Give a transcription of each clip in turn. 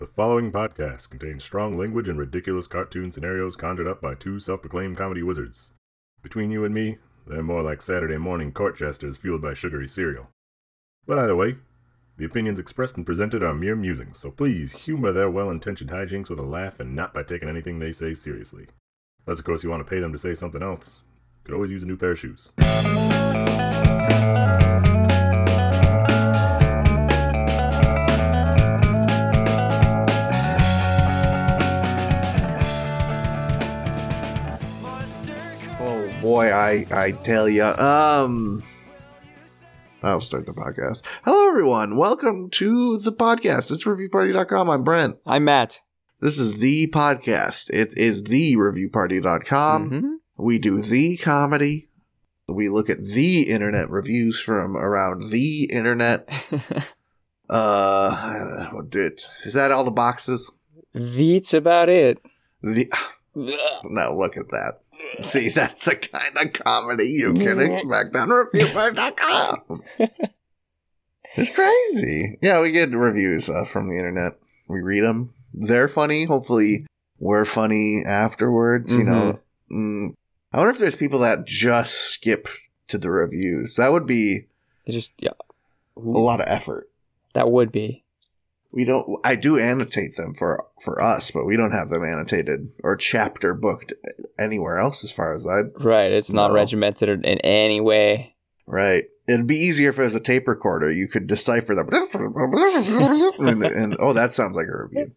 The following podcast contains strong language and ridiculous cartoon scenarios conjured up by two self-proclaimed comedy wizards. Between you and me, they're more like Saturday morning court jesters fueled by sugary cereal. But either way, the opinions expressed and presented are mere musings, so please humor their well-intentioned hijinks with a laugh and not by taking anything they say seriously. Unless, of course, you want to pay them to say something else. Could always use a new pair of shoes. Boy, I tell ya. I'll start the podcast. Hello, everyone. Welcome to the podcast. It's reviewparty.com. I'm Brent. I'm Matt. This is the podcast. It is the reviewparty.com. Mm-hmm. We do the comedy. We look at the internet reviews from around the internet. Is that all the boxes? That's about it. No, look at that. See, that's the kind of comedy you can expect on reviewparty.com. It's crazy. Yeah, we get reviews from the internet. We read them. They're funny. Hopefully, we're funny afterwards. Mm-hmm. You know, I wonder if there's people that just skip to the reviews. That would be a lot of effort. That would be. We don't. I do annotate them for us, but we don't have them annotated or chapter booked anywhere else, as far as I. Right, it's not regimented in any way. Right. It'd be easier if it was a tape recorder. You could decipher them. and that sounds like a review.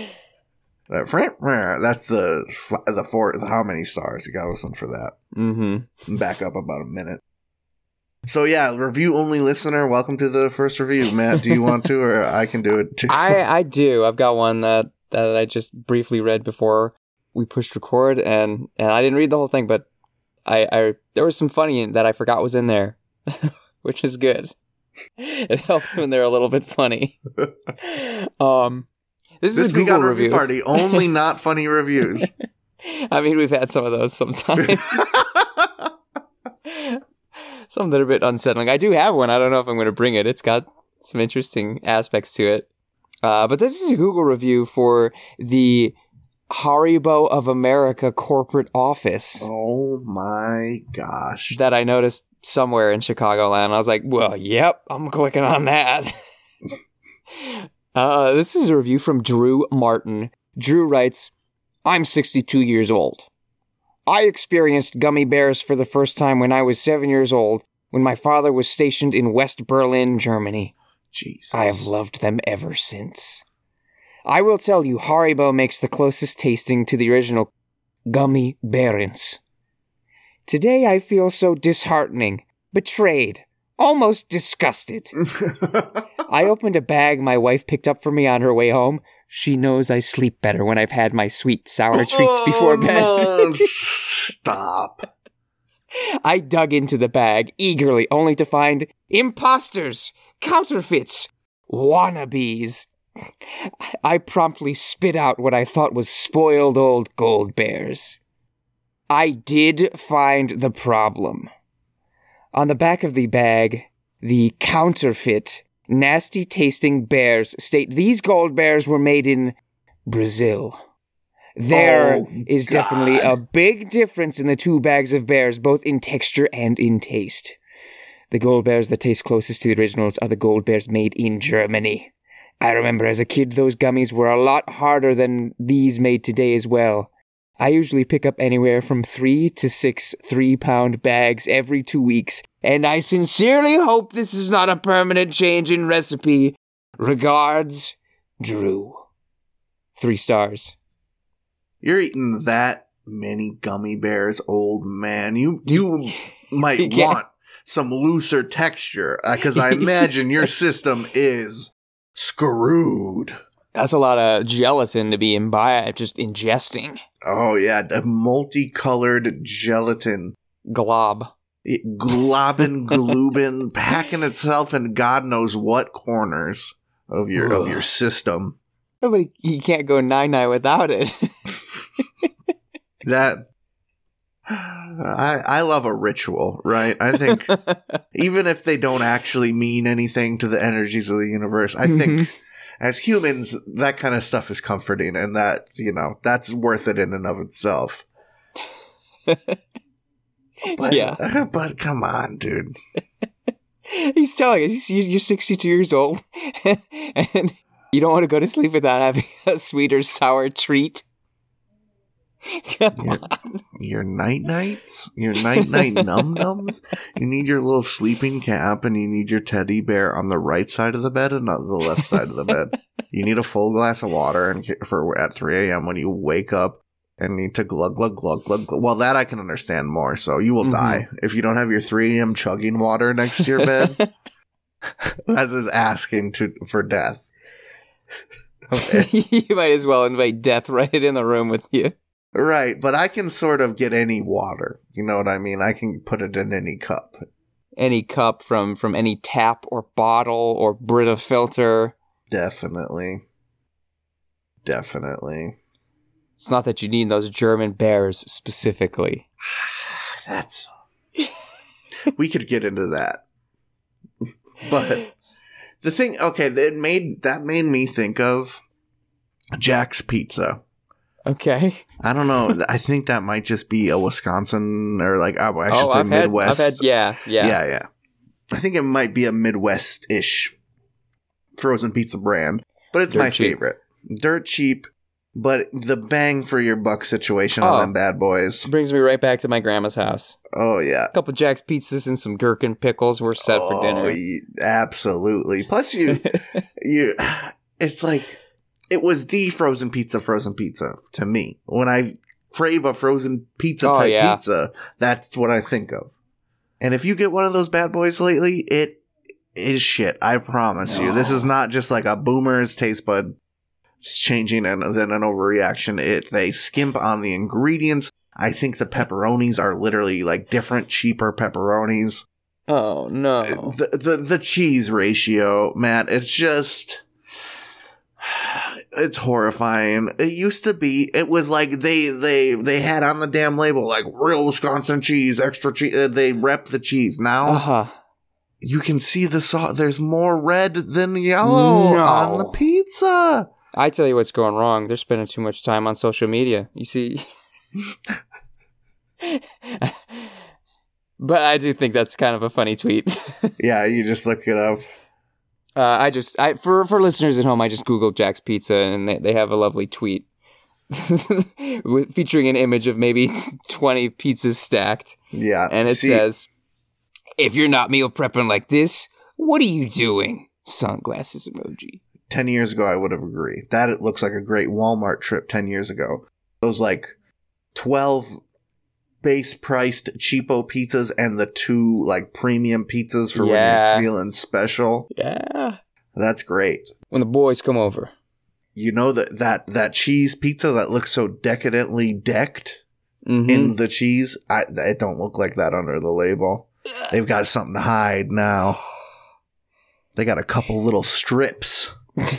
That's the fourth. How many stars? You gotta listen for that. Mm-hmm. Back up about a minute. So yeah, review only listener. Welcome to the first review, Matt. Do you want to, or I can do it too? I do. I've got one that I just briefly read before we pushed record, and I didn't read the whole thing, but I there was some funny that I forgot was in there, which is good. It helped when they're a little bit funny. This is a Google review. Party, only not funny reviews. I mean, we've had some of those sometimes. Some that are a bit unsettling. I do have one. I don't know if I'm going to bring it. It's got some interesting aspects to it. But this is a Google review for the Haribo of America corporate office. Oh my gosh. That I noticed somewhere in Chicagoland. I was like, well, yep, I'm clicking on that. This is a review from Drew Martin. Drew writes, I'm 62 years old. I experienced gummy bears for the first time when I was 7 years old, when my father was stationed in West Berlin, Germany. Jesus. I have loved them ever since. I will tell you, Haribo makes the closest tasting to the original Gummy Bearens. Today I feel so disheartening, betrayed, almost disgusted. I opened a bag my wife picked up for me on her way home. She knows I sleep better when I've had my sweet, sour treats before bed. No. Stop. I dug into the bag eagerly, only to find imposters, counterfeits, wannabes. I promptly spit out what I thought was spoiled old gold bears. I did find the problem. On the back of the bag, the counterfeit, nasty-tasting bears state these gold bears were made in Brazil. There is definitely a big difference in the two bags of bears, both in texture and in taste. The gold bears that taste closest to the originals are the gold bears made in Germany. I remember as a kid those gummies were a lot harder than these made today as well. I usually pick up anywhere from 3 to 6 3-pound bags every 2 weeks, and I sincerely hope this is not a permanent change in recipe. Regards, Drew. 3 stars. You're eating that many gummy bears, old man. You might want some looser texture, because I imagine your system is screwed. That's a lot of gelatin to be just ingesting. Oh, yeah. The multicolored gelatin. Glob. Gloobin, packing itself in God knows what corners of your system. But you can't go 9-9 without it. That I love a ritual, right? I think even if they don't actually mean anything to the energies of the universe, I think as humans, that kind of stuff is comforting, and that, that's worth it in and of itself. But, Yeah. But come on, dude. He's telling us you're 62 years old, and you don't want to go to sleep without having a sweet or sour treat. Come on. Your night-nights? Your night-night num-nums? You need your little sleeping cap, and you need your teddy bear on the right side of the bed and not the left side of the bed. You need a full glass of water at 3 a.m. when you wake up and need to glug, glug, glug, glug, glug. Well, that I can understand more, so you will die. If you don't have your 3 a.m. chugging water next to your bed, that is asking for death. Okay. You might as well invite death right in the room with you. Right, but I can sort of get any water. You know what I mean? I can put it in any cup. Any cup from any tap or bottle or Brita filter. Definitely. It's not that you need those German bears specifically. We could get into that. But the thing, okay, that made me think of Jack's Pizza. Okay. I don't know. I think that might just be a Wisconsin or I should say Midwest. Yeah. I think it might be a Midwest-ish frozen pizza brand, but it's my favorite. Dirt cheap, but the bang for your buck situation on them bad boys. Brings me right back to my grandma's house. Oh, yeah. A couple Jack's pizzas and some gherkin pickles. We're set for dinner. Absolutely. Plus, it's like, it was the frozen pizza to me. When I crave a frozen pizza pizza, that's what I think of. And if you get one of those bad boys lately, it is shit. I promise you. This is not just like a boomer's taste bud changing and then an overreaction. They skimp on the ingredients. I think the pepperonis are literally like different, cheaper pepperonis. Oh no. The cheese ratio, Matt, it's horrifying. It used to be, it was like they had on the damn label like real Wisconsin cheese, extra cheese. They rep the cheese. Now you can see the sauce. There's more red than yellow on the pizza. I tell you what's going wrong. They're spending too much time on social media. You see. But I do think that's kind of a funny tweet. Yeah, you just look it up. For listeners at home, I just Googled Jack's Pizza, and they have a lovely tweet featuring an image of maybe 20 pizzas stacked. Yeah. And it says, if you're not meal prepping like this, what are you doing? Sunglasses emoji. 10 years ago, I would have agreed. That it looks like a great Walmart trip 10 years ago. Those 12 base-priced cheapo pizzas and the 2 premium pizzas for when you're feeling special. Yeah. That's great. When the boys come over. You know that cheese pizza that looks so decadently decked in the cheese? It don't look like that under the label. They've got something to hide now. They got a couple little strips.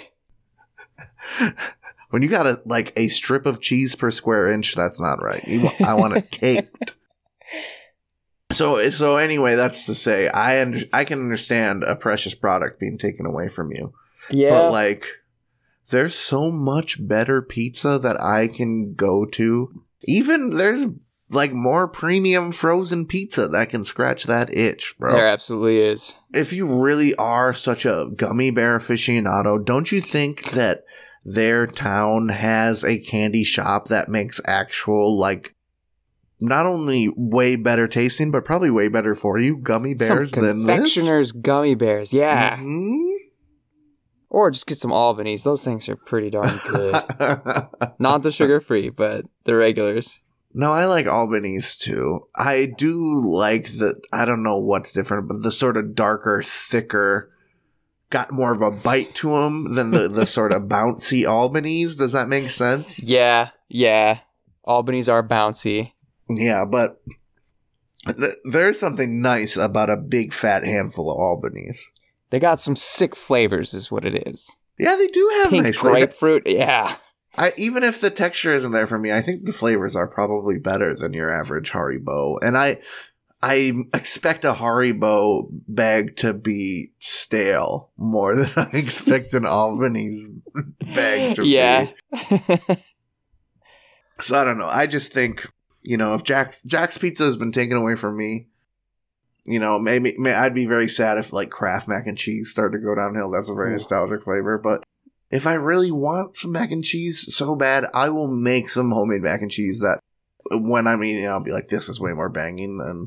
When you got a strip of cheese per square inch, that's not right. I want it caked. So anyway, that's to say, I can understand a precious product being taken away from you. Yeah. But there's so much better pizza that I can go to. Even there's more premium frozen pizza that can scratch that itch, bro. There absolutely is. If you really are such a gummy bear aficionado, don't you think that their town has a candy shop that makes actual, not only way better tasting, but probably way better for you gummy bears than this? Confectioner's gummy bears, yeah. Mm-hmm. Or just get some Albany's. Those things are pretty darn good. Not the sugar-free, but the regulars. No, I like Albany's too. I do like I don't know what's different, but the sort of darker, thicker, got more of a bite to them than the sort of bouncy Albany's. Does that make sense? Yeah. Albany's are bouncy. Yeah, but there's something nice about a big fat handful of Albany's. They got some sick flavors is what it is. Yeah, they do have pink nice flavors. Grapefruit, yeah. Even if the texture isn't there for me, I think the flavors are probably better than your average Haribo. And I expect a Haribo bag to be stale more than I expect an Albany's bag to be. So I don't know. I just think, if Jack's Pizza has been taken away from me, maybe I'd be very sad if like Kraft mac and cheese started to go downhill. That's a very nostalgic flavor. But if I really want some mac and cheese so bad, I will make some homemade mac and cheese that when I'm eating, I'll be like, this is way more banging than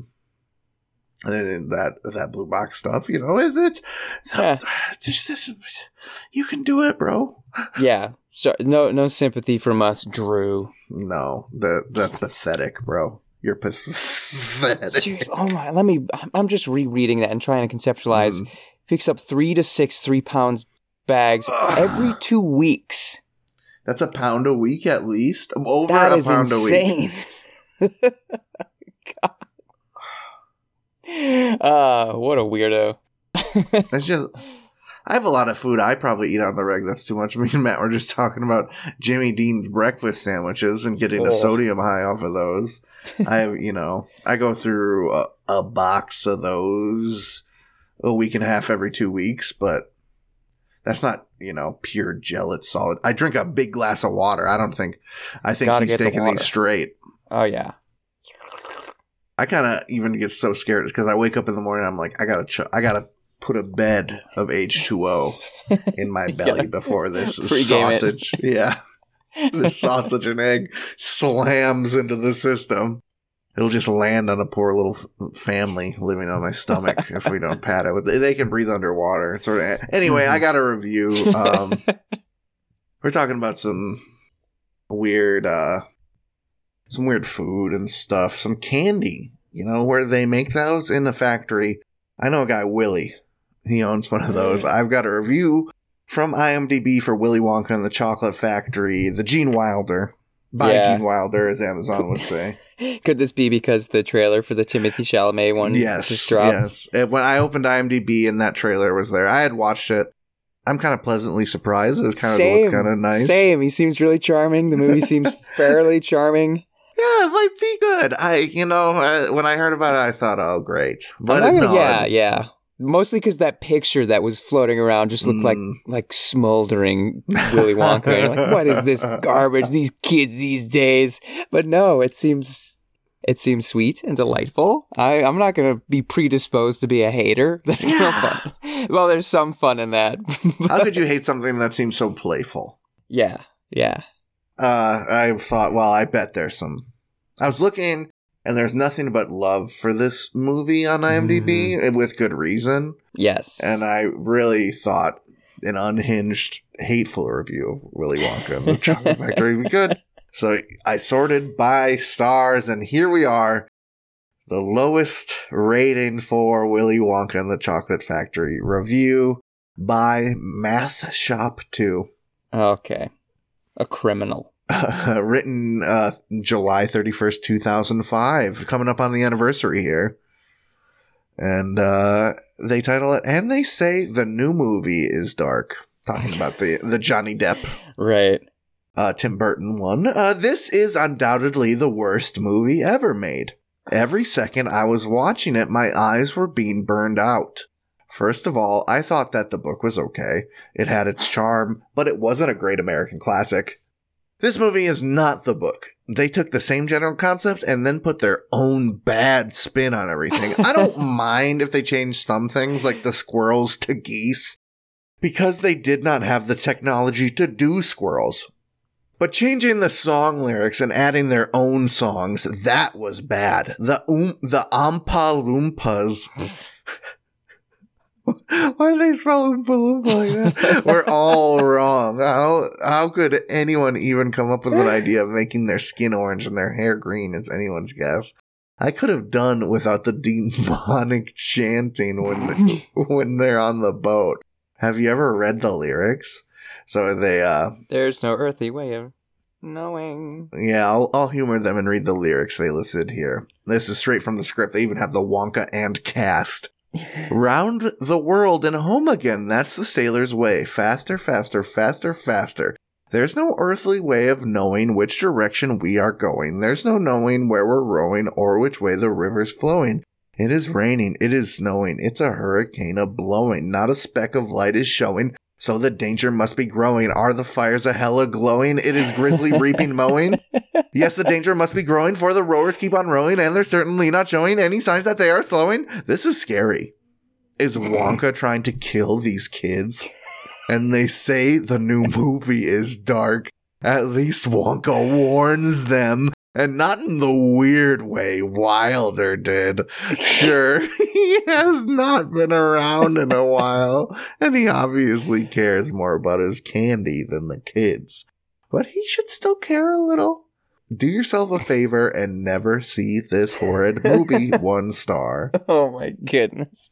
that blue box stuff. It's just, you can do it, bro. Yeah. So no sympathy from us, Drew. No, that's pathetic, bro. You're pathetic. Seriously, oh my! I'm just rereading that and trying to conceptualize. Picks up 3 to 6 3-pound bags every 2 weeks. That's a pound a week at least. Over that a is pound insane. a week. God. What a weirdo. It's just. I have a lot of food I probably eat on the reg. That's too much. Me and Matt were just talking about Jimmy Dean's breakfast sandwiches and getting a sodium high off of those. I go through a box of those a week and a half every 2 weeks, but that's not, pure gel. It's solid. I drink a big glass of water. I think he's taking these straight. Oh, yeah. I kind of even get so scared because I wake up in the morning. I'm like, I gotta put a bed of H2O in my belly before this sausage. Yeah. This sausage and egg slams into the system. It'll just land on a poor little family living on my stomach if we don't pat it. They can breathe underwater. Anyway, I got a review. We're talking about some weird food and stuff. Some candy, where they make those in a factory. I know a guy, Willie. He owns one of those. I've got a review from IMDb for Willy Wonka and the Chocolate Factory, the Gene Wilder. By Gene Wilder, as Amazon would say. Could this be because the trailer for the Timothée Chalamet one just dropped? Yes. When I opened IMDb and that trailer was there, I had watched it. I'm kind of pleasantly surprised. It was kind of nice. Same. He seems really charming. The movie seems fairly charming. Yeah, it might be good. When I heard about it, I thought, oh, great. But yeah. Mostly because that picture that was floating around just looked like smoldering Willy Wonka. And you're like, what is this garbage? These kids these days. But no, it seems sweet and delightful. I'm not going to be predisposed to be a hater. There's no fun. Well, there's some fun in that. How could you hate something that seems so playful? Yeah. I thought, well, I bet there's some. I was looking, and there's nothing but love for this movie on IMDb, with good reason. Yes. And I really thought an unhinged, hateful review of Willy Wonka and the Chocolate Factory would be good. So I sorted by stars, and here we are. The lowest rating for Willy Wonka and the Chocolate Factory review by Math Shop 2. Okay. A criminal. Written July 31st, 2005. Coming up on the anniversary here. And they title it, and they say the new movie is dark. Talking about the Johnny Depp. Right. Tim Burton one. This is undoubtedly the worst movie ever made. Every second I was watching it, my eyes were being burned out. First of all, I thought that the book was okay. It had its charm, but it wasn't a great American classic. This movie is not the book. They took the same general concept and then put their own bad spin on everything. I don't mind if they change some things, like the squirrels to geese, because they did not have the technology to do squirrels. But changing the song lyrics and adding their own songs, that was bad. The Oompa Loompas. Why are they spelling Oompa Loompa like that? We're all wrong. How could anyone even come up with an idea of making their skin orange and their hair green? It's anyone's guess. I could have done without the demonic chanting when they're on the boat. Have you ever read the lyrics? So they, There's no earthly way of knowing. Yeah, I'll humor them and read the lyrics they listed here. This is straight from the script. They even have the Wonka and cast. Round the world and home again. That's the sailor's way. Faster, faster, faster, faster. There's no earthly way of knowing which direction we are going. There's no knowing where we're rowing or which way the river's flowing. It is raining. It is snowing. It's a hurricane a-blowing. Not a speck of light is showing. So the danger must be growing. Are the fires a hella glowing? It is grizzly reaping mowing. Yes, the danger must be growing, for the rowers keep on rowing, and they're certainly not showing any signs that they are slowing. This is scary. Is Wonka trying to kill these kids? And they say the new movie is dark. At least Wonka warns them. And not in the weird way Wilder did. Sure, he has not been around in a while, and he obviously cares more about his candy than the kids. But he should still care a little. Do yourself a favor and never see this horrid movie. 1 star. Oh my goodness.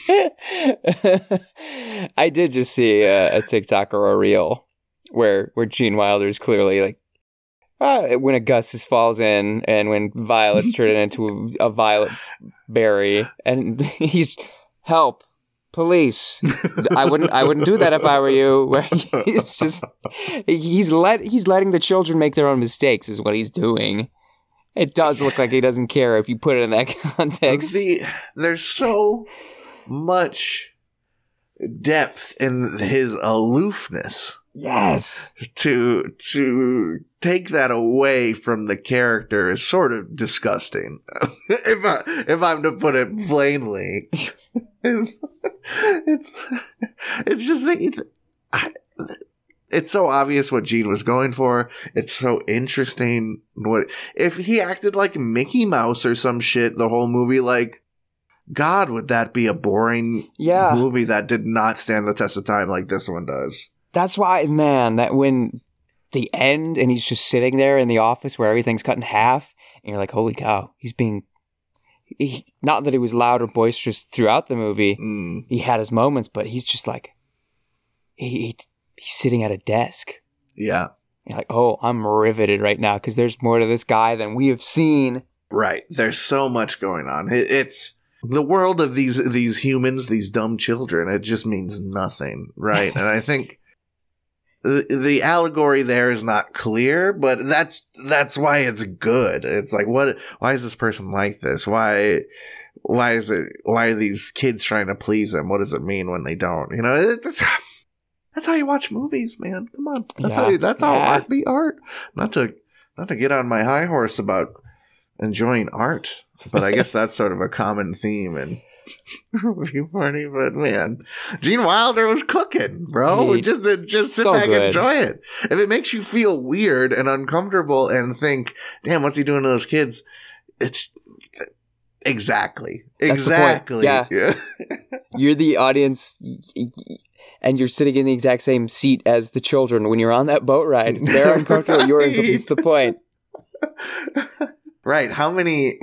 I did just see a TikTok or a reel where Gene Wilder is clearly like, when Augustus falls in, and when Violet's turned into a violet berry, and he's help, police. I wouldn't do that if I were you. Where he's just he's letting the children make their own mistakes is what he's doing. It does look like he doesn't care if you put it in that context. There's so much depth in his aloofness. Yes. To take that away from the character is sort of disgusting. if I'm to put it plainly, it's just it's so obvious what Gene was going for. It's so interesting. If he acted like Mickey Mouse or some shit the whole movie, like, God, would that be a boring movie that did not stand the test of time like this one does. That's why, man, that when the end and he's just sitting there in the office where everything's cut in half, and you're like, holy cow, not that he was loud or boisterous throughout the movie. He had his moments, but he's just like, he's sitting at a desk. Yeah. You're like, oh, I'm riveted right now because there's more to this guy than we have seen. Right. There's so much going on. It's the world of these humans, these dumb children. It just means nothing. Right. And I think the allegory there is not clear, but that's why it's good. It's like, why is this person like this? Why are these kids trying to please him? What does it mean when they don't? You know, that's how you watch movies, man. Come on. That's how art be art. Not to get on my high horse about enjoying art, but I guess that's sort of a common theme in Review Party. But man, Gene Wilder was cooking, bro. Just sit back and enjoy it. If it makes you feel weird and uncomfortable and think, damn, what's he doing to those kids? It's exactly. Yeah. You're the audience, and you're sitting in the exact same seat as the children when you're on that boat ride. They're uncomfortable. You're uncomfortable. That's the point. Right. How many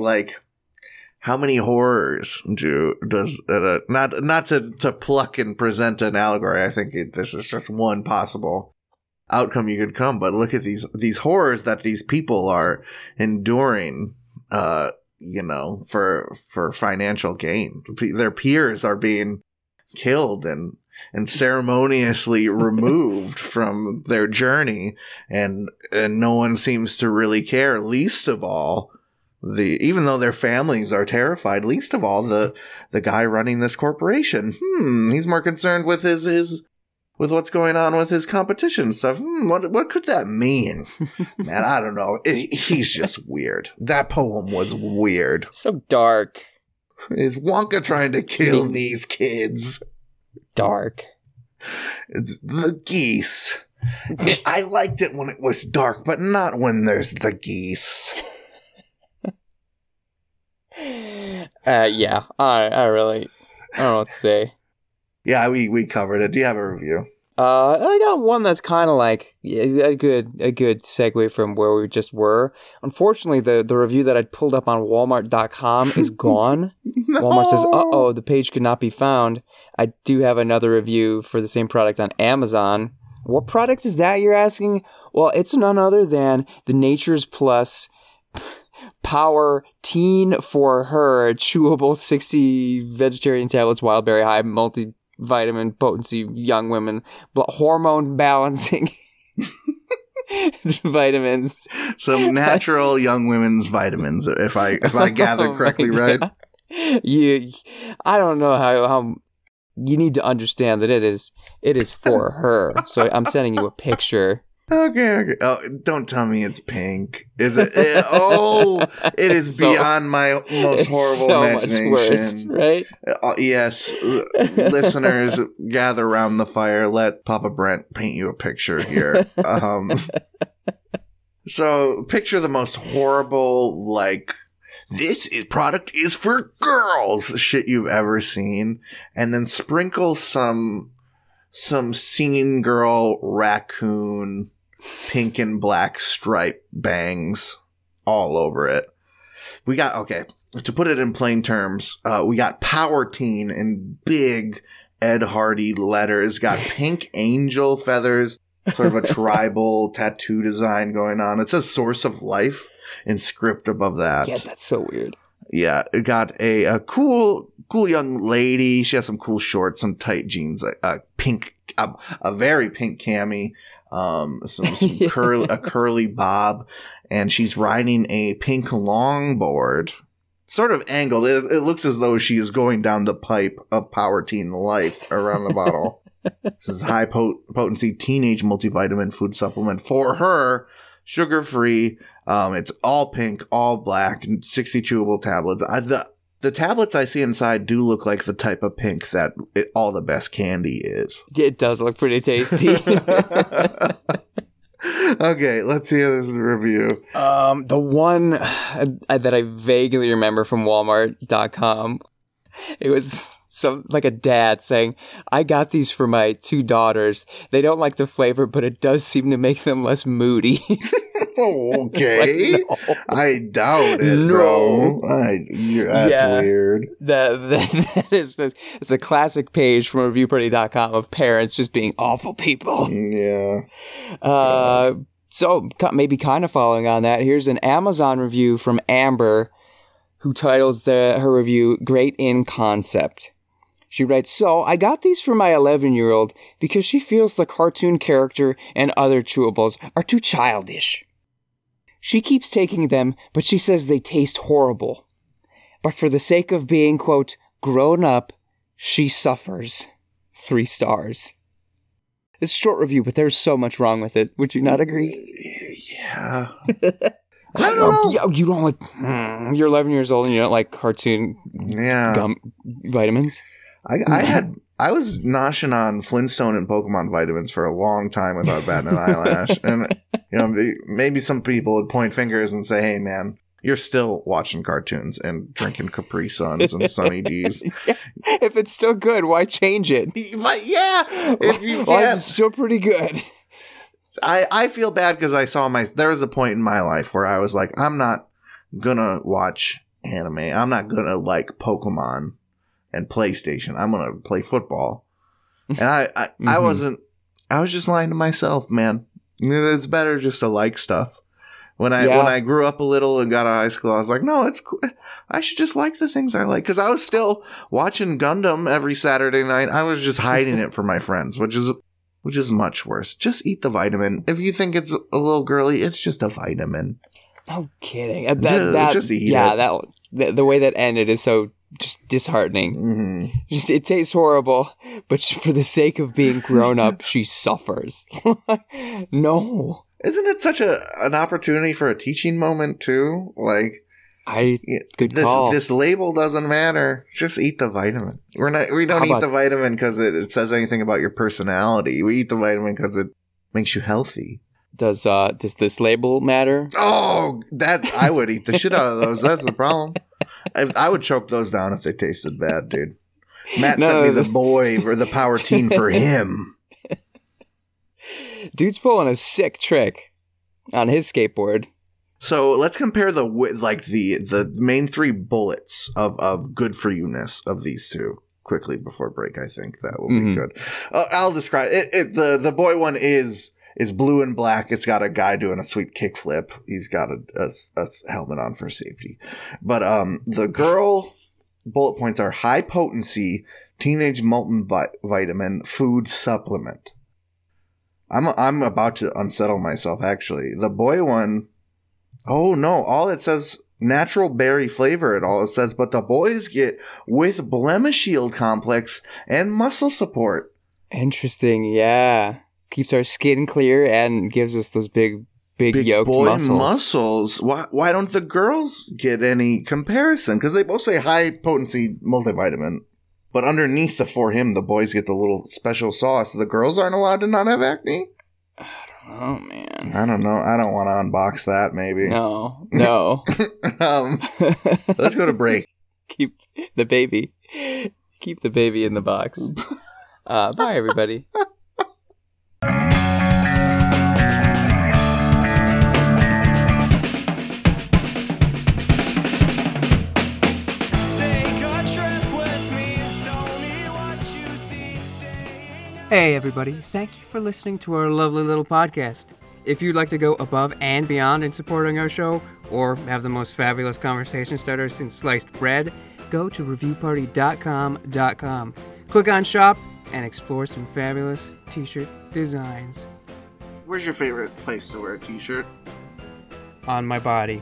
horrors does not to pluck and present an allegory? I think this is just one possible outcome you could come. But look at these horrors that these people are enduring. For financial gain. Their peers are being killed and ceremoniously removed from their journey, and no one seems to really care. Least of all, even though their families are terrified, least of all the guy running this corporation. He's more concerned with with what's going on with his competition stuff. What could that mean? Man, I don't know. He's just weird. That poem was weird. So dark. Is Wonka trying to kill these kids? Dark. It's the geese. I liked it when it was dark, but not when there's the geese. Yeah. I don't know what to say. Yeah, we covered it. Do you have a review? I got one that's kind of like a good segue from where we just were. Unfortunately, the review that I'd pulled up on Walmart.com is gone. No. Walmart says, "Uh-oh, the page could not be found." I do have another review for the same product on Amazon. What product is that, you're asking? Well, it's none other than the Nature's Plus Power Teen for Her chewable 60 vegetarian tablets, wild berry high, multivitamin potency, young women, hormone balancing vitamins. Some natural young women's vitamins, if I gather correctly, right? I don't know how you need to understand that it is for her. So I'm sending you a picture. Okay. Oh, don't tell me it's pink. Is it? It is So- beyond my most horrible so imagination. much worse, right? Yes, listeners, gather around the fire. Let Papa Brent paint you a picture here. So picture the most horrible, like, product is for girls shit you've ever seen, and then sprinkle some scene girl raccoon pink and black stripe bangs all over it. We got, okay, to put it in plain terms, we got Power Teen in big Ed Hardy letters, got pink angel feathers, sort of a tribal tattoo design going on. It says Source of Life in script above that. Yeah, that's so weird. Yeah, it got a cool young lady. She has some cool shorts, some tight jeans, a very pink cami, some curly bob, and she's riding a pink longboard, sort of angled. It looks as though she is going down the pipe of Power Teen life around the bottle. This is high potency teenage multivitamin food supplement for her, sugar free. It's all pink, all black, and 60 chewable tablets. The tablets I see inside do look like the type of pink that all the best candy is. It does look pretty tasty. Okay, let's hear this review. The one that I vaguely remember from Walmart.com, it was like a dad saying, "I got these for my 2 daughters. They don't like the flavor, but it does seem to make them less moody." Okay. Like, no. I doubt it, No. bro. That's weird. It's a classic page from ReviewParty.com of parents just being awful people. Yeah. So maybe kind of following on that, here's an Amazon review from Amber, who titles her review "Great in Concept." She writes, "So, I got these for my 11-year-old because she feels the cartoon character and other chewables are too childish. She keeps taking them, but she says they taste horrible. But for the sake of being, quote, grown up, she suffers. 3 stars. It's a short review, but there's so much wrong with it. Would you not agree? Yeah. I don't know. You don't like... you're 11 years old and you don't like cartoon gum vitamins? I was noshing on Flintstone and Pokemon vitamins for a long time without batting an eyelash. And, maybe some people would point fingers and say, "Hey, man, you're still watching cartoons and drinking Capri Suns and Sunny D's." If it's still good, why change it? But yeah, if you Well, it's still pretty good. I feel bad because there was a point in my life where I was like, I'm not gonna watch anime. I'm not gonna like Pokemon and PlayStation. I'm gonna play football. And I was just lying to myself, man. It's better just to like stuff. When I grew up a little and got out of high school, I was like, no, it's cool. I should just like the things I like. Because I was still watching Gundam every Saturday night. I was just hiding it from my friends, which is much worse. Just eat the vitamin. If you think it's a little girly, it's just a vitamin. No kidding. Just eat it. The way that ended is so just disheartening. Mm-hmm. It tastes horrible, but for the sake of being grown up, she suffers. No. Isn't it such an opportunity for a teaching moment too? Like, good call. This label doesn't matter. Just eat the vitamin. We don't eat the vitamin because it says anything about your personality. We eat the vitamin because it makes you healthy. Does this label matter? Oh, that I would eat the shit out of those. That's the problem. I would choke those down if they tasted bad, dude. Matt sent me the boy or the Power Teen for him. Dude's pulling a sick trick on his skateboard. So let's compare the main 3 bullets of good for you-ness of these two quickly before break. I think that will be good. I'll describe it. The boy one is blue and black. It's got a guy doing a sweet kickflip. He's got a helmet on for safety. But the girl bullet points are high potency teenage multivitamin food supplement. I'm about to unsettle myself, actually. The boy one, oh no, all it says natural berry flavor at all. It says, but the boys get with blemish shield complex and muscle support. Interesting, yeah. Keeps our skin clear and gives us those big yoked boy muscles. Why don't the girls get any comparison? Because they both say high potency multivitamin. But underneath the For Him, the boys get the little special sauce. The girls aren't allowed to not have acne? Oh, man. I don't know. I don't want to unbox that, maybe. No. Let's go to break. Keep the baby in the box. Bye, everybody. Hey everybody, thank you for listening to our lovely little podcast. If you'd like to go above and beyond in supporting our show, or have the most fabulous conversation starter since sliced bread, go to reviewparty.com. Click on shop and explore some fabulous t-shirt designs. Where's your favorite place to wear a t-shirt? On my body.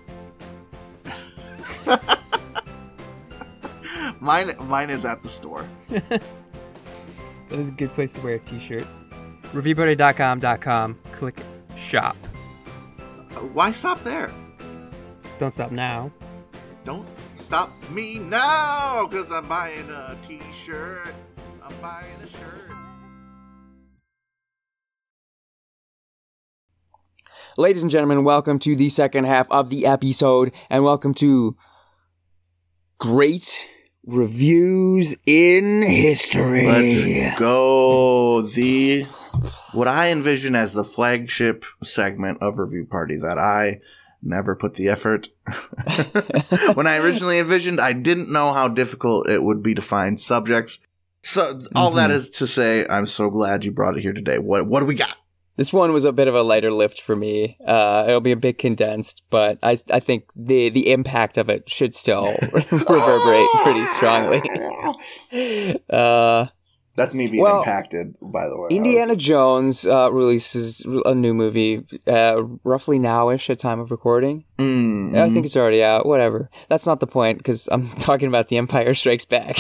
Mine is at the store. That is a good place to wear a t-shirt. Reviewparty.com. Click shop. Why stop there? Don't stop now. Don't stop me now, because I'm buying a t-shirt. I'm buying a shirt. Ladies and gentlemen, welcome to the second half of the episode, and welcome to Great Reviews in History. Let's go. What I envision as the flagship segment of Review Party that I never put the effort. When I originally envisioned, I didn't know how difficult it would be to find subjects. So all that is to say, I'm so glad you brought it here today. What do we got? This one was a bit of a lighter lift for me. It'll be a bit condensed, but I think the impact of it should still reverberate pretty strongly. That's me being impacted, by the way. Indiana Jones releases a new movie roughly now-ish at time of recording. Mm-hmm. I think it's already out. Whatever. That's not the point, because I'm talking about The Empire Strikes Back.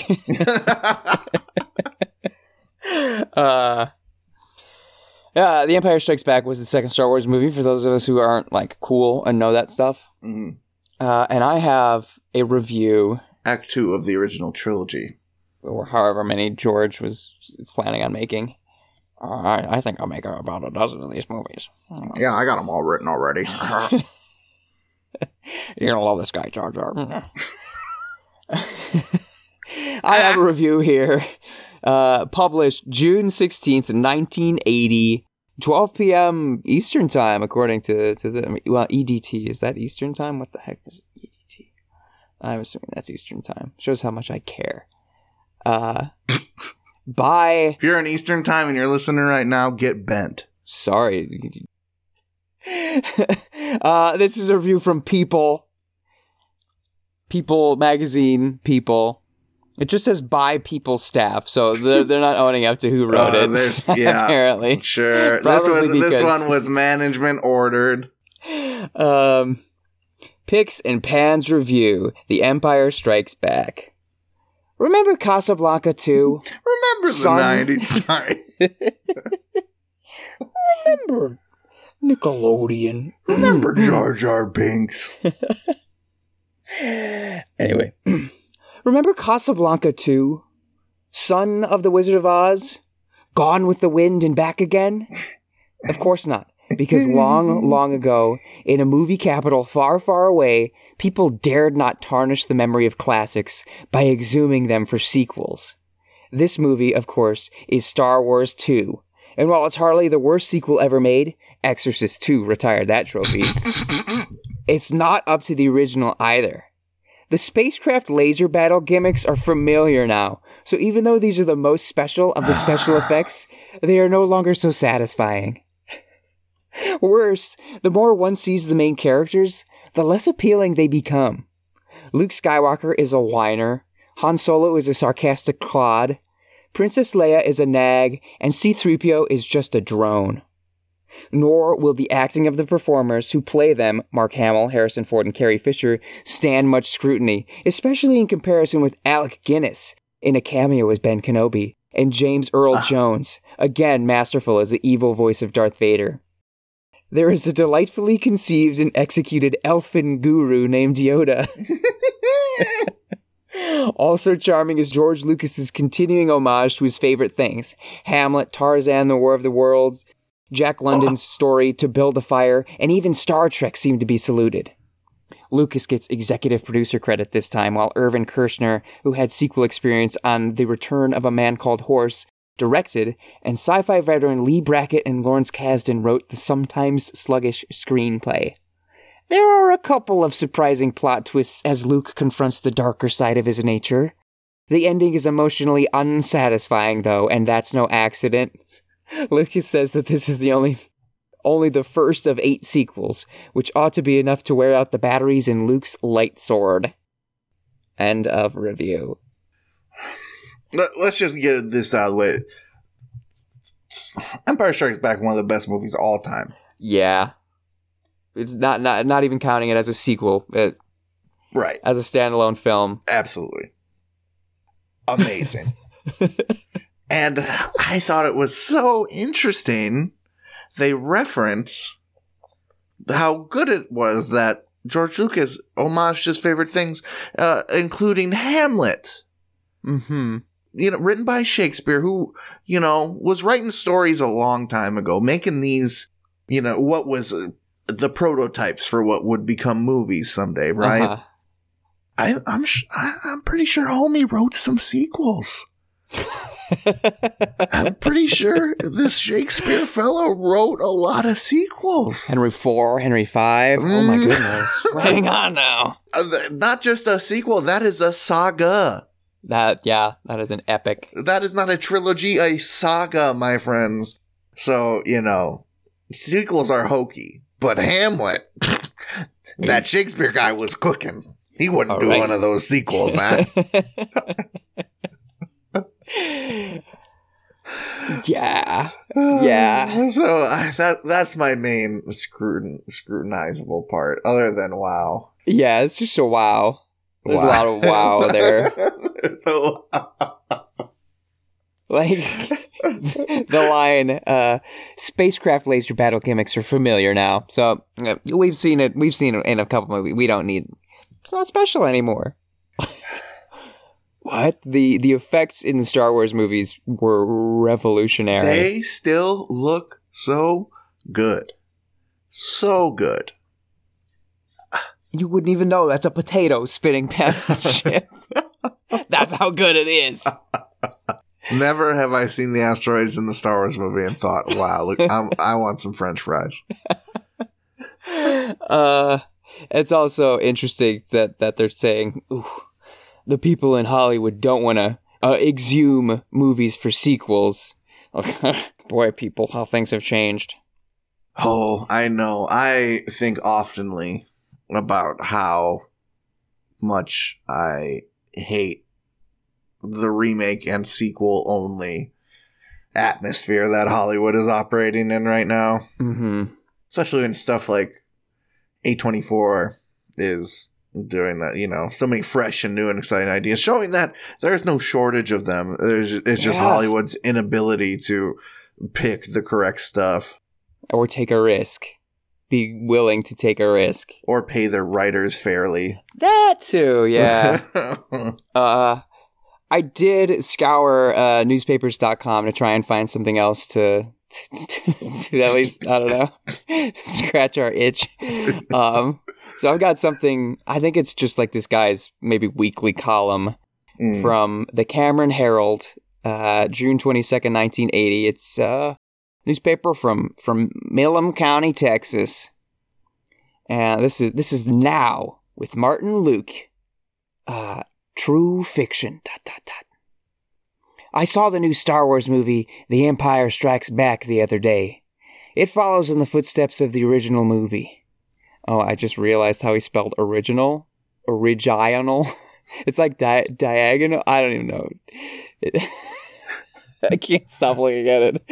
The Empire Strikes Back was the second Star Wars movie, for those of us who aren't, like, cool and know that stuff. Mm-hmm. And I have a review. Act 2 of the original trilogy. Or however many George was planning on making. I think I'll make about a dozen of these movies. Yeah, I got them all written already. You're going to love this guy, Jar Jar. I have a review here. Published June 16th, 1980, 12 p.m. Eastern Time, according to the... Well, EDT. Is that Eastern Time? What the heck is EDT? I'm assuming that's Eastern Time. Shows how much I care. By... If you're in Eastern Time and you're listening right now, get bent. Sorry. This is a review from People. People magazine, People. It just says by People staff, so they're not owning up to who wrote it. Yeah, apparently. Sure. This one was management ordered. Picks and Pans review: The Empire Strikes Back. Remember Casablanca 2? Remember the 90s? Sorry. Remember Nickelodeon? Remember Jar Jar Binks? Anyway. Remember Casablanca 2? Son of the Wizard of Oz? Gone with the Wind and Back Again? Of course not. Because long, long ago, in a movie capital far, far away, people dared not tarnish the memory of classics by exhuming them for sequels. This movie, of course, is Star Wars 2. And while it's hardly the worst sequel ever made, Exorcist 2 retired that trophy. It's not up to the original either. The spacecraft laser battle gimmicks are familiar now, so even though these are the most special of the special effects, they are no longer so satisfying. Worse, the more one sees the main characters, the less appealing they become. Luke Skywalker is a whiner, Han Solo is a sarcastic clod, Princess Leia is a nag, and C-3PO is just a drone. nor will the acting of the performers who play them, Mark Hamill, Harrison Ford, and Carrie Fisher, stand much scrutiny, especially in comparison with Alec Guinness in a cameo as Ben Kenobi, and James Earl Jones, again masterful as the evil voice of Darth Vader. There is a delightfully conceived and executed elfin guru named Yoda. Also charming is George Lucas's continuing homage to his favorite things. Hamlet, Tarzan, The War of the Worlds, Jack London's story To Build a Fire, and even Star Trek seem to be saluted. Lucas gets executive producer credit this time, while Irvin Kershner, who had sequel experience on The Return of a Man Called Horse, directed, and sci-fi veteran Lee Brackett and Lawrence Kasdan wrote the sometimes sluggish screenplay. There are a couple of surprising plot twists as Luke confronts the darker side of his nature. The ending is emotionally unsatisfying, though, and that's no accident. Lucas says that this is only the first of 8 sequels, which ought to be enough to wear out the batteries in Luke's light sword. End of review. Let's just get this out of the way. Empire Strikes Back, one of the best movies of all time. Yeah. It's not even counting it as a sequel. Right. As a standalone film. Absolutely. Amazing. And I thought it was so interesting. They reference how good it was that George Lucas homaged his favorite things, including Hamlet. Mm-hmm. Written by Shakespeare, who, was writing stories a long time ago, making these, what was the prototypes for what would become movies someday, right? I'm pretty sure homie wrote some sequels. I'm pretty sure this Shakespeare fellow wrote a lot of sequels. Henry IV, Henry V. Oh my goodness. Hang on now. Not just a sequel, that is a saga. That is an epic. That is not a trilogy, a saga, my friends. So, sequels are hokey. But Hamlet, that Shakespeare guy was cooking. He wouldn't do one of those sequels, huh? Yeah. So that's my main scrutinizable part, other than wow. Yeah, it's just a wow. There's a lot of wow there. Like, the line, spacecraft laser battle gimmicks are familiar now. So, we've seen it in a couple movies. We don't need... It's not special anymore. What? The effects in the Star Wars movies were revolutionary. They still look so good. So good. You wouldn't even know that's a potato spinning past the ship. That's how good it is. Never have I seen the asteroids in the Star Wars movie and thought, wow, look, I want some French fries. It's also interesting that they're saying, ooh, the people in Hollywood don't want to exhume movies for sequels. Boy, people, how things have changed. Oh, I know. I think oftenly about how much I hate the remake and sequel only atmosphere that Hollywood is operating in right now. Mm-hmm. Especially when stuff like A24 is doing that, so many fresh and new and exciting ideas, showing that there's no shortage of them. It's just Hollywood's inability to pick the correct stuff. Or take a risk. Be willing to take a risk. Or pay their writers fairly. That too, yeah. I did scour newspapers.com to try and find something else to at least, I don't know, scratch our itch. So I've got something, I think it's just like this guy's maybe weekly column from the Cameron Herald, June 22nd, 1980. It's a newspaper from Milam County, Texas. And this is Now with Martin Luke. True fiction. ... I saw the new Star Wars movie, The Empire Strikes Back, the other day. It follows in the footsteps of the original movie. Oh, I just realized how he spelled original. Original. It's like diagonal. I don't even know. I can't stop looking at it.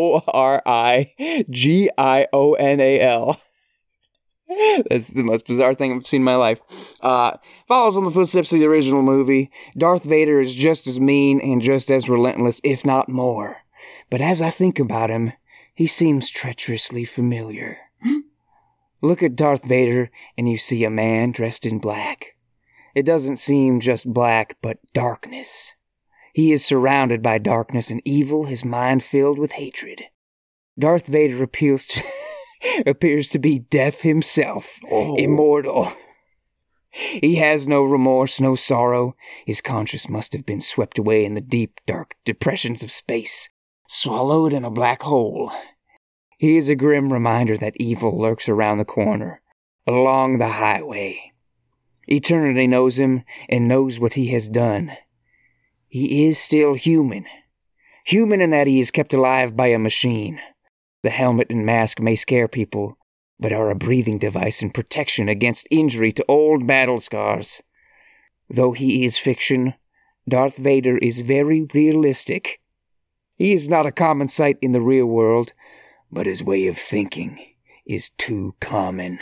Original. That's the most bizarre thing I've seen in my life. Follows on the footsteps of the original movie. Darth Vader is just as mean and just as relentless, if not more. But as I think about him, he seems treacherously familiar. Look at Darth Vader and you see a man dressed in black. It doesn't seem just black, but darkness. He is surrounded by darkness and evil, his mind filled with hatred. Darth Vader appears to be death himself, immortal. He has no remorse, no sorrow. His conscience must have been swept away in the deep, dark depressions of space, swallowed in a black hole. He is a grim reminder that evil lurks around the corner, along the highway. Eternity knows him and knows what he has done. He is still human. Human in that he is kept alive by a machine. The helmet and mask may scare people, but are a breathing device and protection against injury to old battle scars. Though he is fiction, Darth Vader is very realistic. He is not a common sight in the real world, but his way of thinking is too common.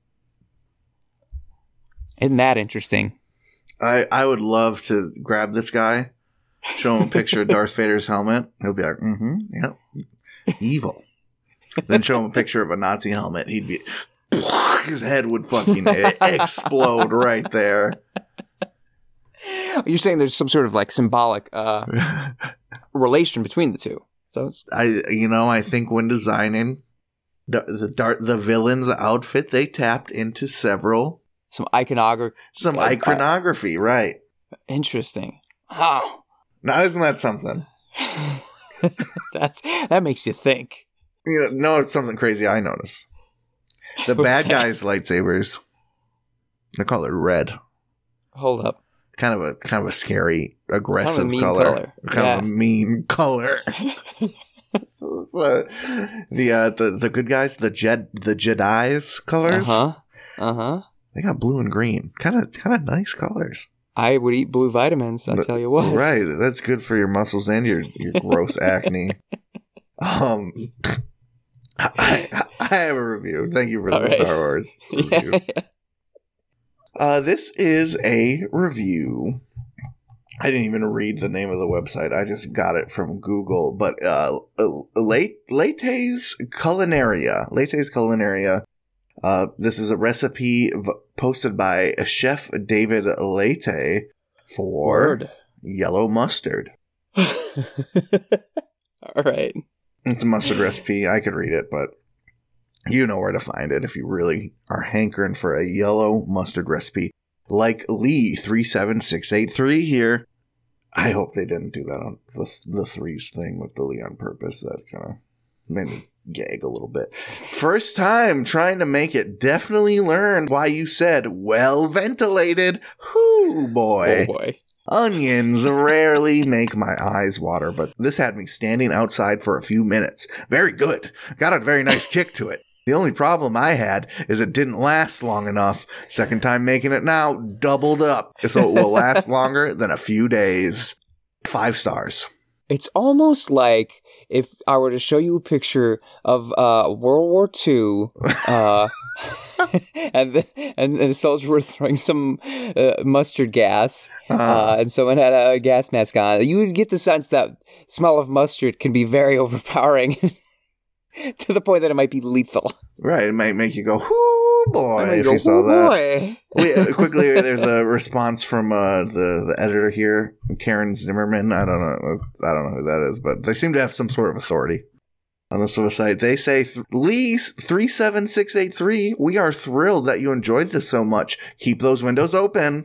Isn't that interesting? I would love to grab this guy, show him a picture of Darth Vader's helmet. He'll be like, yep, evil. Then show him a picture of a Nazi helmet. He'd be, his head would fucking explode right there. You're saying there's some sort of like symbolic relation between the two. So I think when designing the villain's outfit, they tapped into some iconography, right? Interesting. Oh. Now, isn't that something? That makes you think. No, it's something crazy I noticed. The bad guys' lightsabers, they're colored red. Hold up. Kind of a scary, aggressive color. Kind of a mean color. The good guys, the Jedi's colors. They got blue and green. Kind of nice colors. I would eat blue vitamins, I'll tell you what. Right. That's good for your muscles and your gross acne. I have a review. Thank you for the Star Wars reviews. This is a review. I didn't even read the name of the website. I just got it from Google. But Late's Culinaria. Late's Culinaria. This is a recipe posted by Chef David Late for yellow mustard. All right. It's a mustard recipe. I could read it, but you know where to find it if you really are hankering for a yellow mustard recipe. Like Lee 37683 here. I hope they didn't do that on the threes thing with the Lee on purpose. That kind of made me gag a little bit. First time trying to make it. Definitely learned why you said well ventilated. Hoo boy. Oh boy. Onions rarely make my eyes water, but this had me standing outside for a few minutes. Very good. Got a very nice kick to it. The only problem I had is it didn't last long enough. Second time making it now, doubled up. So it will last longer than a few days. 5 stars. It's almost like if I were to show you a picture of World War II, and the soldiers were throwing some mustard gas, and someone had a gas mask on, you would get the sense that smell of mustard can be very overpowering to the point that it might be lethal. Right, it might make you go, "Whoo boy!" If you saw that. Quickly, there's a response from the editor here, Karen Zimmerman. I don't know who that is, but they seem to have some sort of authority on this website. They say, Lee 37683, we are thrilled that you enjoyed this so much. Keep those windows open.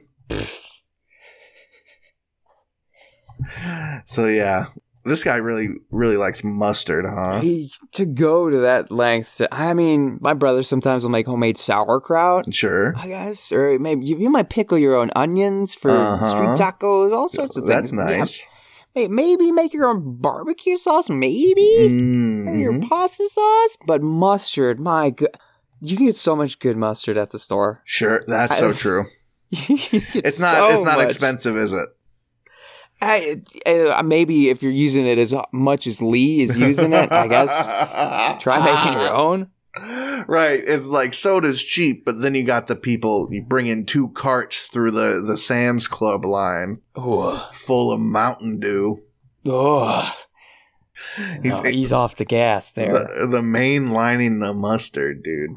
So yeah, this guy really, really likes mustard, huh? To go to that length. I mean, my brother sometimes will make homemade sauerkraut. Sure. I guess. Or maybe you might pickle your own onions for street tacos, all sorts of things. That's nice. Yeah. Maybe make your own barbecue sauce, maybe? Or your pasta sauce? But mustard, my God. You can get so much good mustard at the store. Sure, that's so true. It's not expensive, is it? Maybe if you're using it as much as Lee is using it, I guess try making your own. Right. It's like soda's cheap, but then you got the people, you bring in 2 carts through the Sam's Club line full of Mountain Dew. Oh. He's off the gas there. The main lining the mustard, dude.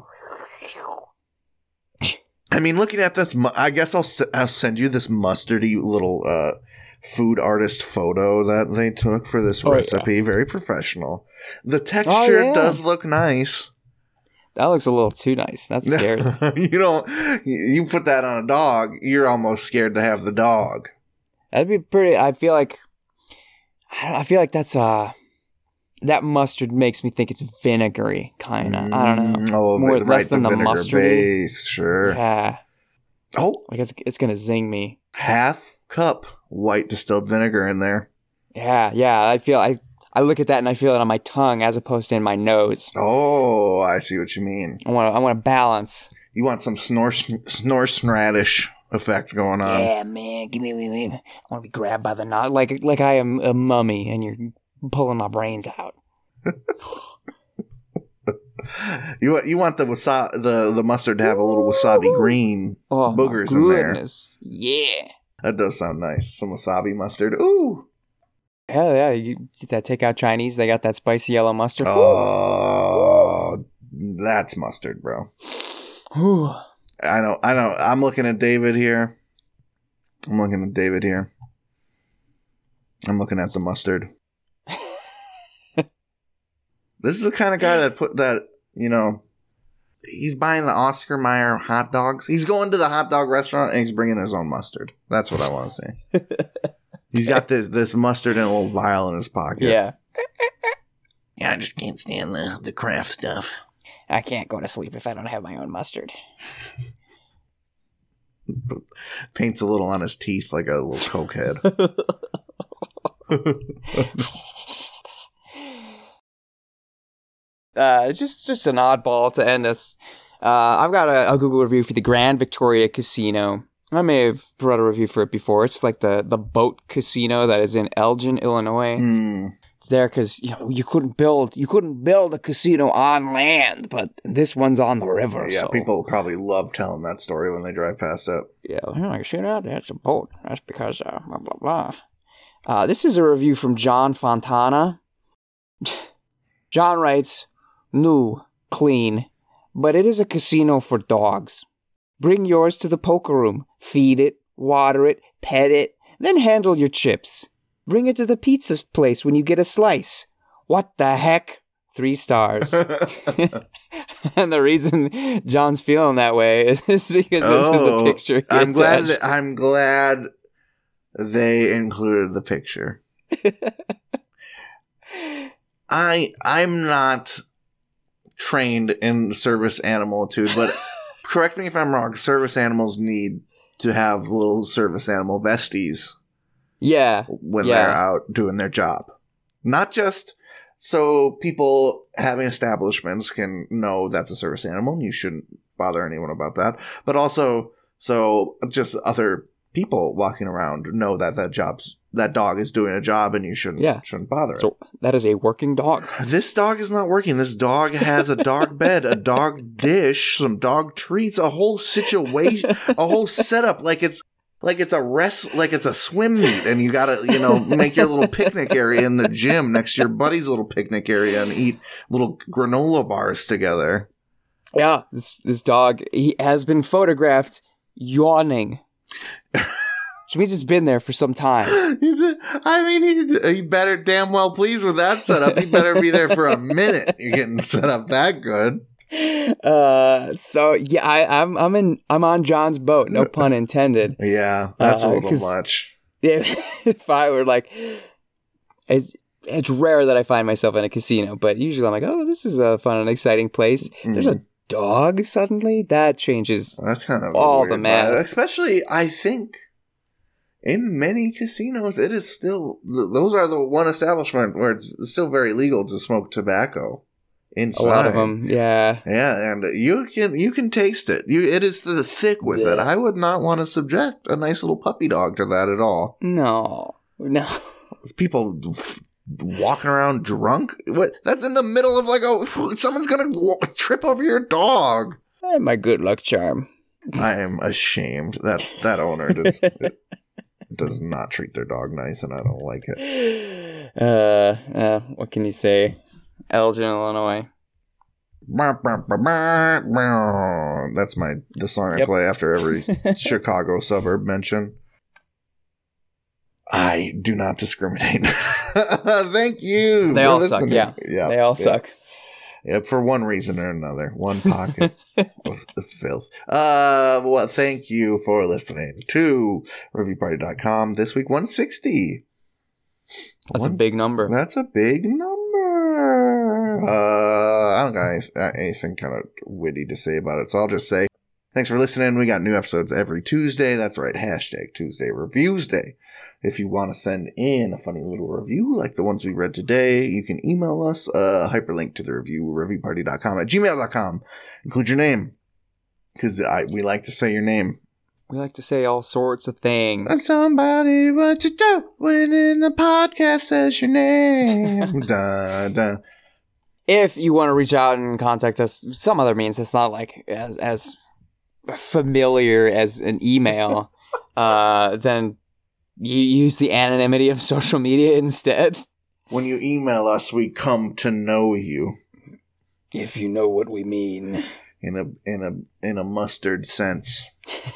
I mean, looking at this, I guess I'll send you this mustardy little food artist photo that they took for this recipe. Yeah. Very professional. The texture does look nice. That looks a little too nice. That's scary. You put that on a dog, you're almost scared to have the dog. That'd be pretty. I feel like that's that mustard makes me think it's vinegary, kind of. I don't know. Less than the mustard base, sure. Yeah. Oh, like it's gonna zing me. Half cup white distilled vinegar in there. Yeah. I look at that and I feel it on my tongue as opposed to in my nose. Oh, I see what you mean. I want to balance. You want some snore-snradish effect going on. Yeah, man. Give me. I want to be grabbed by the knot like I am a mummy and you're pulling my brains out. You want the mustard to have a little wasabi green boogers in there. Yeah. That does sound nice. Some wasabi mustard. Ooh. Hell yeah, you get that takeout Chinese, they got that spicy yellow mustard. Oh, that's mustard, bro. I know. I'm looking at David here. I'm looking at the mustard. This is the kind of guy that put that, he's buying the Oscar Mayer hot dogs. He's going to the hot dog restaurant and he's bringing his own mustard. That's what I want to see. He's got this mustard in a little vial in his pocket. Yeah. Yeah, I just can't stand the craft stuff. I can't go to sleep if I don't have my own mustard. Paints a little on his teeth like a little coke head. Just an oddball to end this. I've got a Google review for the Grand Victoria Casino. I may have brought a review for it before. It's like the boat casino that is in Elgin, Illinois. It's there because you couldn't build a casino on land, but this one's on the river. Yeah, so. People probably love telling that story when they drive past it. Yeah, like, see that? That's a boat. That's because blah blah blah. This is a review from John Fontana. John writes, "New, clean, but it is a casino for dogs. Bring yours to the poker room. Feed it, water it, pet it, then handle your chips. Bring it to the pizza place when you get a slice. What the heck? 3 stars." And the reason John's feeling that way is because this is the picture. I'm glad they included the picture. I'm not trained in service animalitude, but correct me if I'm wrong. Service animals need to have little service animal vesties. Yeah. When they're out doing their job. Not just so people having establishments can know that's a service animal and you shouldn't bother anyone about that, but also so just other people walking around know that that dog is doing a job and you shouldn't bother it. So that is a working dog. This dog is not working. This dog has a dog bed, a dog dish, some dog treats, a whole situation, a whole setup like it's a swim meet and you gotta, make your little picnic area in the gym next to your buddy's little picnic area and eat little granola bars together. Yeah, this dog, he has been photographed yawning. Which means it's been there for some time. He better damn well pleased with that setup. He better be there for a minute. You're getting set up that good. So yeah, I'm on John's boat. No pun intended. Yeah, that's a little much. If I were like, it's rare that I find myself in a casino, but usually I'm like, oh, this is a fun and exciting place. There's a dog suddenly. That changes. That's kind of all the matter. Especially, I think. In many casinos, it is still, those are the one establishment where it's still very legal to smoke tobacco inside. A lot of them, yeah. Yeah, and you can taste it. It is thick with it. I would not want to subject a nice little puppy dog to that at all. No. No. People walking around drunk? What? That's in the middle of someone's gonna trip over your dog. My good luck charm. I am ashamed that owner does not treat their dog nice, and I don't like it. What can you say? Elgin, Illinois. That's the song I play after every Chicago suburb mention. I do not discriminate. Thank you. They all listening. suck, yeah. They all suck. Yeah, for one reason or another. One pocket of filth. Well, thank you for listening to ReviewParty.com. This week, 160. That's a big number. That's a big number. I don't got anything kind of witty to say about it, so I'll just say thanks for listening. We got new episodes every Tuesday. That's right, #Tuesday Reviews Day. If you want to send in a funny little review like the ones we read today, you can email us a hyperlink to the review, reviewparty.com@gmail.com. Include your name, because we like to say your name. We like to say all sorts of things. And somebody, what you do when in the podcast says your name. Dun, dun. If you want to reach out and contact us some other means, it's not like as familiar as an email, then you use the anonymity of social media instead. When you email us, we come to know you. If you know what we mean. In a mustard sense.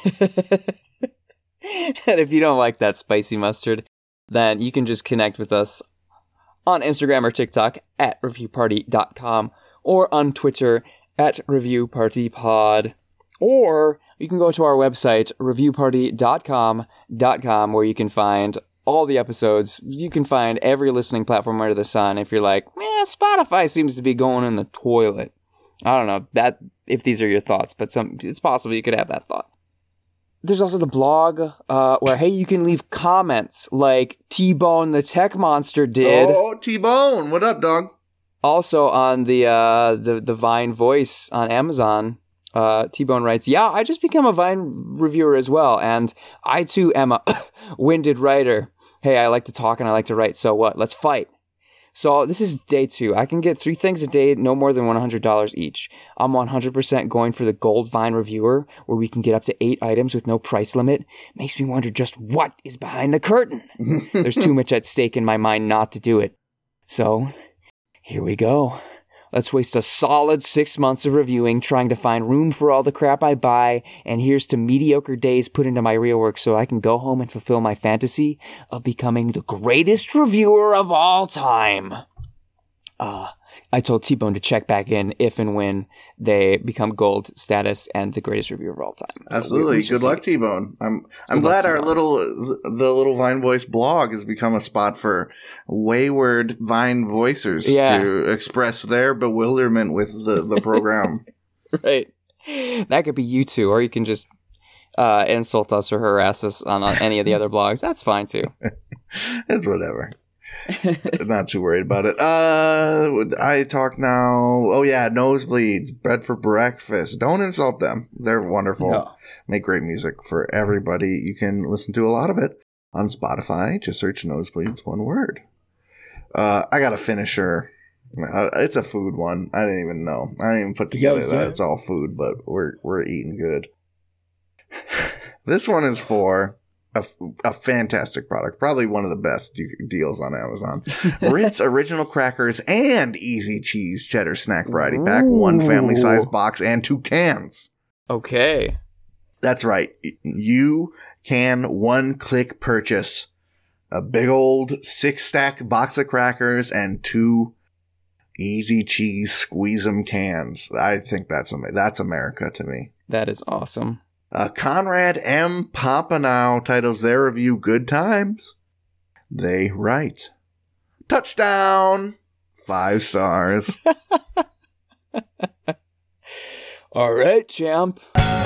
And if you don't like that spicy mustard, then you can just connect with us on Instagram or TikTok @reviewparty.com or on Twitter @reviewpartypod. Or you can go to our website, reviewparty.com, where you can find all the episodes. You can find every listening platform under the sun. If you're like, Spotify seems to be going in the toilet. I don't know if these are your thoughts, but it's possible you could have that thought. There's also the blog where, hey, you can leave comments like T-Bone the Tech Monster did. Oh, T-Bone. What up, dog? Also on the Vine Voice on Amazon, T-Bone writes, yeah, I just became a Vine reviewer as well, and I too am a winded writer. Hey, I like to talk and I like to write, so what? Let's fight. So this is day 2. I can get 3 things a day, no more than $100 each. I'm 100% going for the Gold Vine Reviewer, where we can get up to 8 items with no price limit. Makes me wonder just what is behind the curtain. There's too much at stake in my mind not to do it. So, here we go. Let's waste a solid 6 months of reviewing, trying to find room for all the crap I buy, and here's to mediocre days put into my real work so I can go home and fulfill my fantasy of becoming the greatest reviewer of all time. I told T-Bone to check back in if and when they become gold status and the greatest reviewer of all time. So absolutely. Good luck, T-Bone. I'm glad the little Vine Voice blog has become a spot for wayward Vine voicers to express their bewilderment with the program. Right. That could be you two, or you can just insult us or harass us on any of the other blogs. That's fine too. It's whatever. Not too worried about it. I talk now. Oh yeah, Nosebleeds, Bread for Breakfast. Don't insult them. They're wonderful. No. Make great music for everybody. You can listen to a lot of it on Spotify. Just search Nosebleeds, one word. I got a finisher. It's a food one. I didn't even know. I didn't even put together that it's all food, but we're eating good. This one is for a fantastic product, probably one of the best deals on Amazon. Ritz Original Crackers and Easy Cheese Cheddar Snack Variety Pack, 1 family size box and 2 cans. Okay. That's right. You can one-click purchase a big old 6-stack box of crackers and 2 Easy Cheese Squeeze 'em cans. I think that's America to me. That is awesome. Conrad M. Pompanow titles their review Good Times. They write, touchdown, 5 stars. All right, champ.